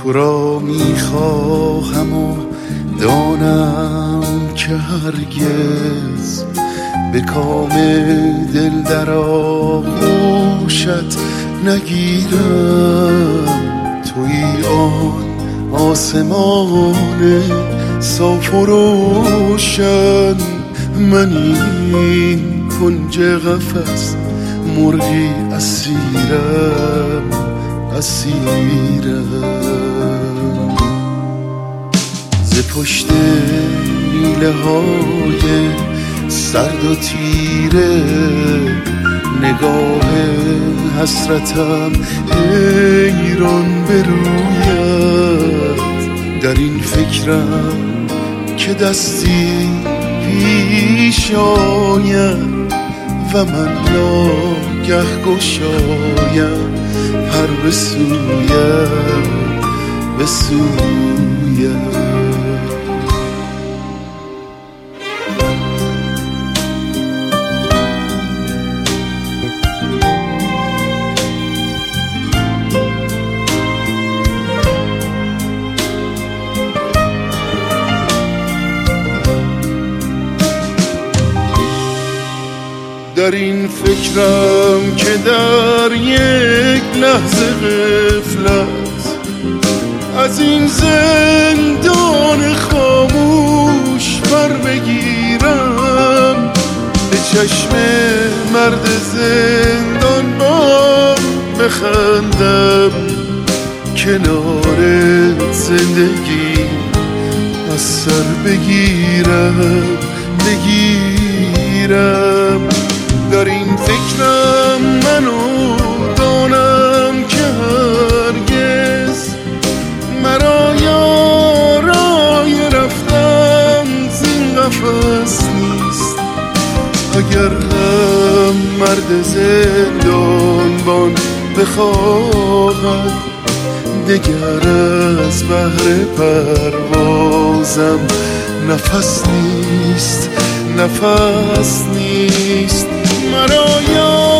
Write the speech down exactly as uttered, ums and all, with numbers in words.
تو را میخواهم و دانم که هرگز به کام دل در آغوشت نگیرم. تویی آن آسمان صاف و روشن، من این کنج قفس مرغی اسیرم اسیرم. ز پشت میله های سرد و تیره نگاه حسرتم حیران به رویت. در این فکرم که دستی پیش آید و من ناگه گشایم پر به سویم به سویم. در این فکرم که در یک لحظه غفلت از این زندان خاموش بر بگیرم. به چشم مرد زندان بار بخندم، کنار زندگی از سر بگیرم بگیرم. در این فکرم منو دانم که هرگز مرا یارای رفتن زین قفس نیست. اگر هم مرد زندانبان بخواهد دگر از بهر پروازم نفس نیست نفس نیست. مرا